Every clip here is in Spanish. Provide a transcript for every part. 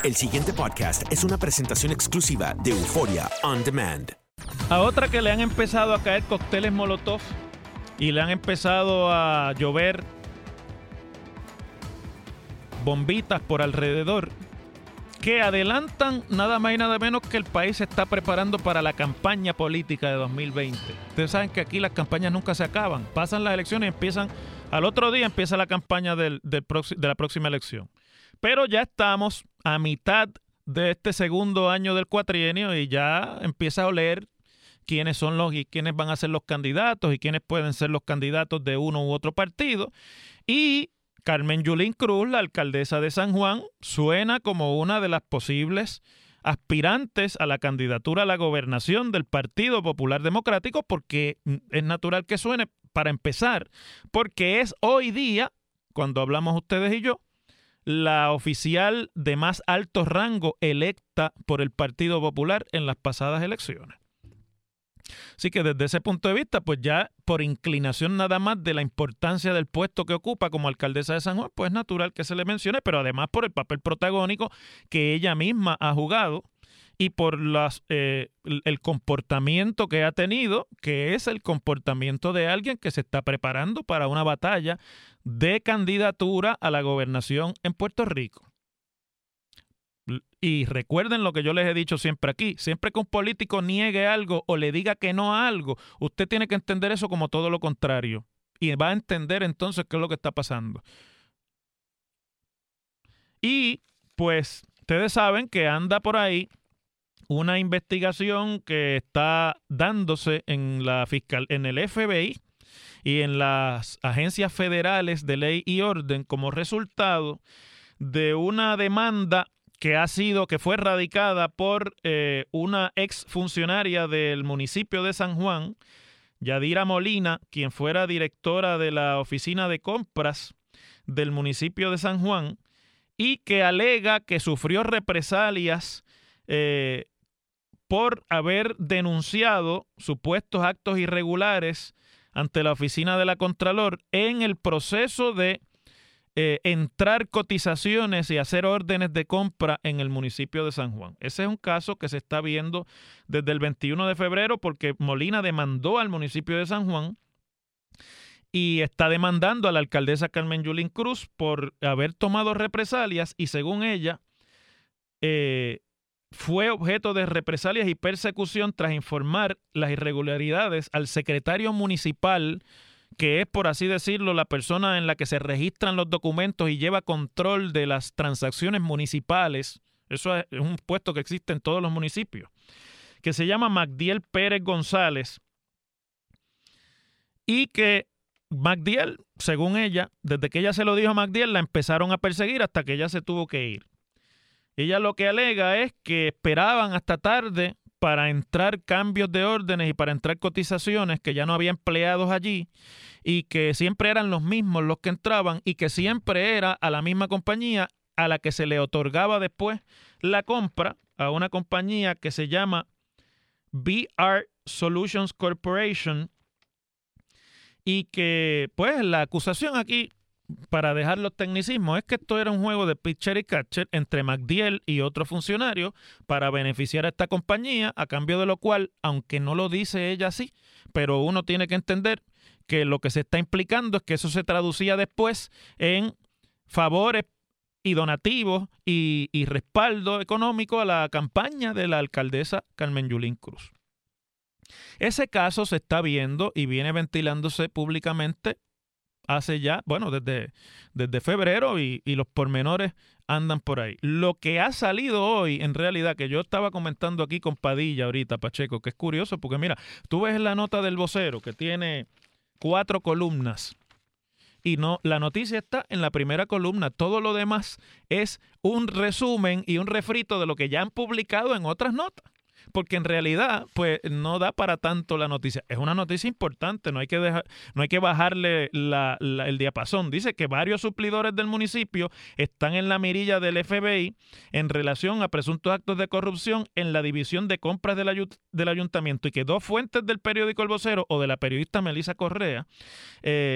El siguiente podcast es una presentación exclusiva de Euforia On Demand. A otra que le han empezado a caer cócteles Molotov y le han empezado a llover bombitas por alrededor, que adelantan nada más y nada menos que el país se está preparando para la campaña política de 2020. Ustedes saben que aquí las campañas nunca se acaban. Pasan las elecciones y empiezan, al otro día empieza la campaña de la próxima elección. Pero ya estamos a mitad de este segundo año del cuatrienio y ya empieza a oler quiénes son y quiénes van a ser los candidatos y quiénes pueden ser los candidatos de uno u otro partido. Y Carmen Yulín Cruz, la alcaldesa de San Juan, suena como una de las posibles aspirantes a la candidatura a la gobernación del Partido Popular Democrático, porque es natural que suene, para empezar, porque es hoy día, cuando hablamos ustedes y yo, la oficial de más alto rango electa por el Partido Popular en las pasadas elecciones. Así que desde ese punto de vista, pues ya por inclinación nada más de la importancia del puesto que ocupa como alcaldesa de San Juan, pues es natural que se le mencione, pero además por el papel protagónico que ella misma ha jugado y por el comportamiento que ha tenido, que es el comportamiento de alguien que se está preparando para una batalla de candidatura a la gobernación en Puerto Rico. Y recuerden lo que yo les he dicho siempre aquí, siempre que un político niegue algo o le diga que no a algo, usted tiene que entender eso como todo lo contrario y va a entender entonces qué es lo que está pasando. Y pues ustedes saben que anda por ahí una investigación que está dándose en el FBI y en las agencias federales de ley y orden como resultado de una demanda que fue radicada por una exfuncionaria del municipio de San Juan, Yadira Molina, quien fuera directora de la oficina de compras del municipio de San Juan, y que alega que sufrió represalias por haber denunciado supuestos actos irregulares ante la oficina de la Contralor en el proceso de entrar cotizaciones y hacer órdenes de compra en el municipio de San Juan. Ese es un caso que se está viendo desde el 21 de febrero porque Molina demandó al municipio de San Juan y está demandando a la alcaldesa Carmen Yulín Cruz por haber tomado represalias y según ella fue objeto de represalias y persecución tras informar las irregularidades al secretario municipal, que es, por así decirlo, la persona en la que se registran los documentos y lleva control de las transacciones municipales. Eso es un puesto que existe en todos los municipios, que se llama Magdiel Pérez González, y que Magdiel, según ella, desde que ella se lo dijo a Magdiel, la empezaron a perseguir hasta que ella se tuvo que ir. Ella lo que alega es que esperaban hasta tarde para entrar cambios de órdenes y para entrar cotizaciones, que ya no había empleados allí y que siempre eran los mismos los que entraban y que siempre era a la misma compañía a la que se le otorgaba después la compra, a una compañía que se llama BR Solutions Corporation, y que pues la acusación aquí, para dejar los tecnicismos, es que esto era un juego de pitcher y catcher entre Magdiel y otro funcionario para beneficiar a esta compañía, a cambio de lo cual, aunque no lo dice ella así, pero uno tiene que entender que lo que se está implicando es que eso se traducía después en favores y donativos y respaldo económico a la campaña de la alcaldesa Carmen Yulín Cruz. Ese caso se está viendo y viene ventilándose públicamente hace ya, bueno, desde febrero y los pormenores andan por ahí. Lo que ha salido hoy, en realidad, que yo estaba comentando aquí con Padilla ahorita, Pacheco, que es curioso porque mira, tú ves la nota del Vocero que tiene 4 columnas y no, la noticia está en la primera columna. Todo lo demás es un resumen y un refrito de lo que ya han publicado en otras notas. Porque en realidad, pues, no da para tanto la noticia. Es una noticia importante, no hay que bajarle el diapasón. Dice que varios suplidores del municipio están en la mirilla del FBI en relación a presuntos actos de corrupción en la división de compras del ayuntamiento y que 2 fuentes del periódico El Vocero o de la periodista Melissa Correa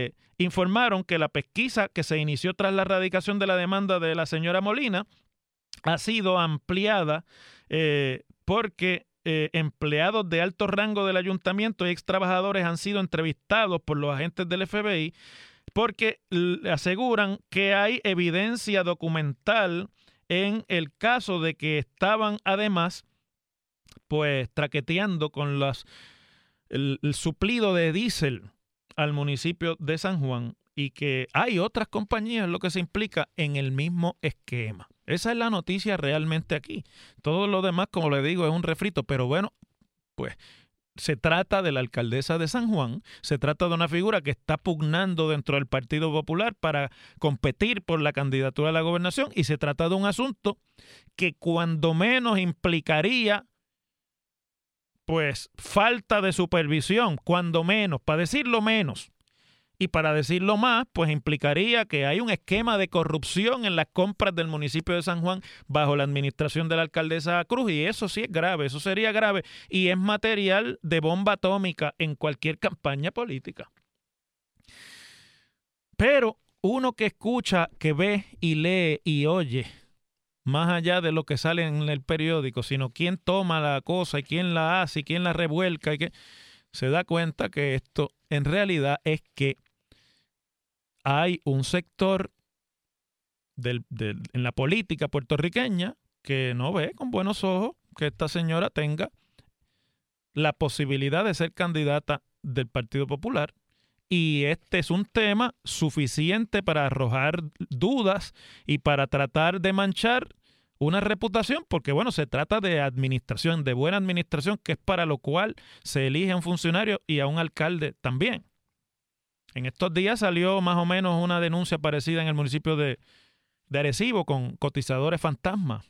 informaron que la pesquisa que se inició tras la radicación de la demanda de la señora Molina ha sido ampliada porque empleados de alto rango del ayuntamiento y ex trabajadores han sido entrevistados por los agentes del FBI porque aseguran que hay evidencia documental en el caso de que estaban además pues traqueteando con el suplido de diésel al municipio de San Juan y que hay otras compañías, lo que se implica, en el mismo esquema. Esa es la noticia realmente aquí. Todo lo demás, como le digo, es un refrito, pero bueno, pues se trata de la alcaldesa de San Juan, se trata de una figura que está pugnando dentro del Partido Popular para competir por la candidatura a la gobernación y se trata de un asunto que cuando menos implicaría pues falta de supervisión, cuando menos, para decirlo menos. Y para decirlo más, pues implicaría que hay un esquema de corrupción en las compras del municipio de San Juan bajo la administración de la alcaldesa Cruz, y eso sí es grave, eso sería grave, y es material de bomba atómica en cualquier campaña política. Pero uno que escucha, que ve y lee y oye, más allá de lo que sale en el periódico, sino quién toma la cosa y quién la hace y quién la revuelca, y que se da cuenta que esto en realidad es que hay un sector en la política puertorriqueña que no ve con buenos ojos que esta señora tenga la posibilidad de ser candidata del Partido Popular, y este es un tema suficiente para arrojar dudas y para tratar de manchar una reputación, porque bueno, se trata de administración, de buena administración, que es para lo cual se elige a un funcionario y a un alcalde también. En estos días salió más o menos una denuncia parecida en el municipio de Arecibo con cotizadores fantasmas.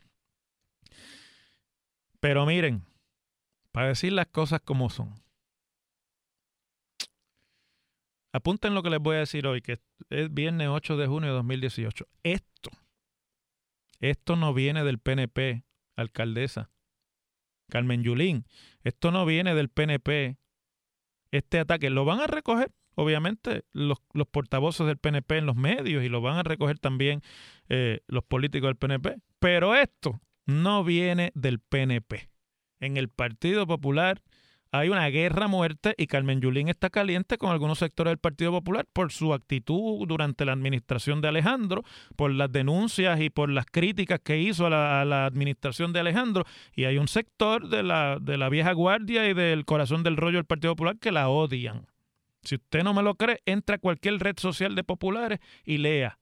Pero miren, para decir las cosas como son, apunten lo que les voy a decir hoy, que es viernes 8 de junio de 2018. Esto no viene del PNP, alcaldesa Carmen Yulín. Esto no viene del PNP. Este ataque lo van a recoger, obviamente, los portavoces del PNP en los medios, y lo van a recoger también los políticos del PNP. Pero esto no viene del PNP. En el Partido Popular hay una guerra a muerte y Carmen Yulín está caliente con algunos sectores del Partido Popular por su actitud durante la administración de Alejandro, por las denuncias y por las críticas que hizo a la administración de Alejandro. Y hay un sector de la vieja guardia y del corazón del rollo del Partido Popular que la odian. Si usted no me lo cree, entra a cualquier red social de populares y lea.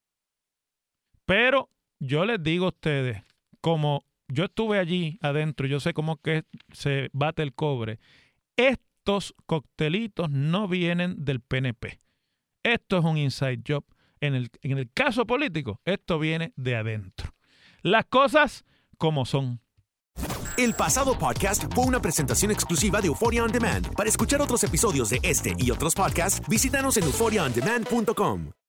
Pero yo les digo a ustedes, como yo estuve allí adentro, yo sé cómo que se bate el cobre. Estos coctelitos no vienen del PNP. Esto es un inside job. En el caso político, esto viene de adentro. Las cosas como son. El pasado podcast fue una presentación exclusiva de Euphoria On Demand. Para escuchar otros episodios de este y otros podcasts, visítanos en euphoriaondemand.com.